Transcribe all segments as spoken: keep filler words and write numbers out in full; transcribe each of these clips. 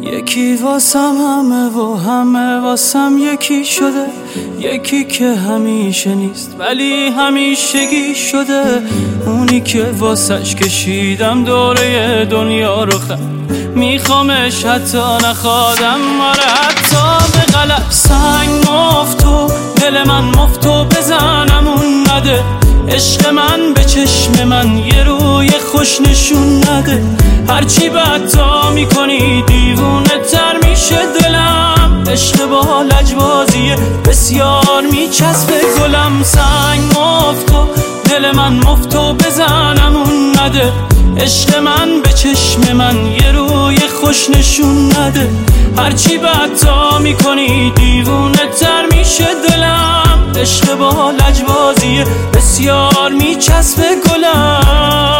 یکی واسم همه و همه واسم یکی شده، یکی که همیشه نیست ولی همیشگی شده، اونی که واسش کشیدم دوره دنیا رو خم، میخوامش حتی نخوادم، آره حتی به غلط. سنگ مفتو دل من مفتو بزنم اون نده، عشق من به چشم من یه روی خوش نشون نده، هرچی بدتا میکنی دیوونه تر میشه دلم، عشق با لجبازیه بسیار میچسبه گلم. سنگ مفتو دل من مفتو بزنم اون نده، عشق من به چشم من یه روی خوش نشون نده، هرچی بدتا میکنی دیوونه تر میشه دلم، عشق با لجبازیه بسیار میچسبه گلم.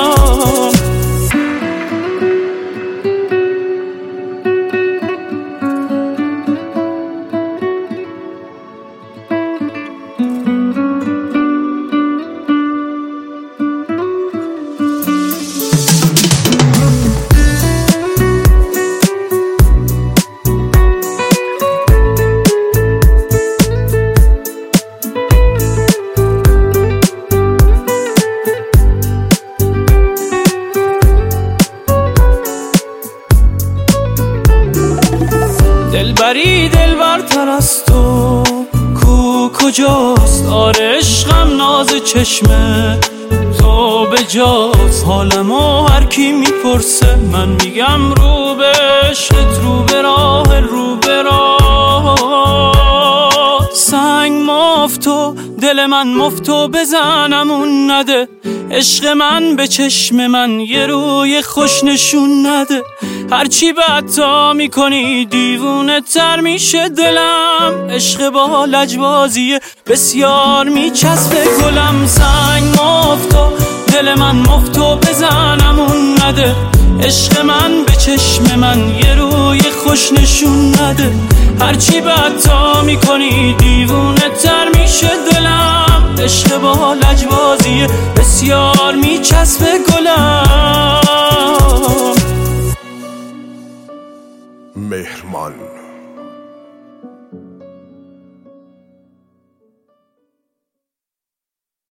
دلبری دلبرتر از تو کو کجاست، آره عشقم ناز چشمه تو بجاست، حالمو هر کی میپرسه من میگم رو به عشقت، رو به راه رو به راه. سنگ مفتو دل من مفتو بزنم اون نده، عشق من به چشم من یه روی خوش نشون نده، هرچی بدتا میکنی دیوونه تر میشه دلم، عشق با لجبازیه بسیار میچسبه گلم. سنگ مفتو دل من مفتو بزنم اون نده، عشق من به چشم من یه روی خوش نشون نده، هرچی بدتا میکنی دیوونه تر میشه دلم، عشق با لجبازیه بسیار میچسبه گلم. مهرمان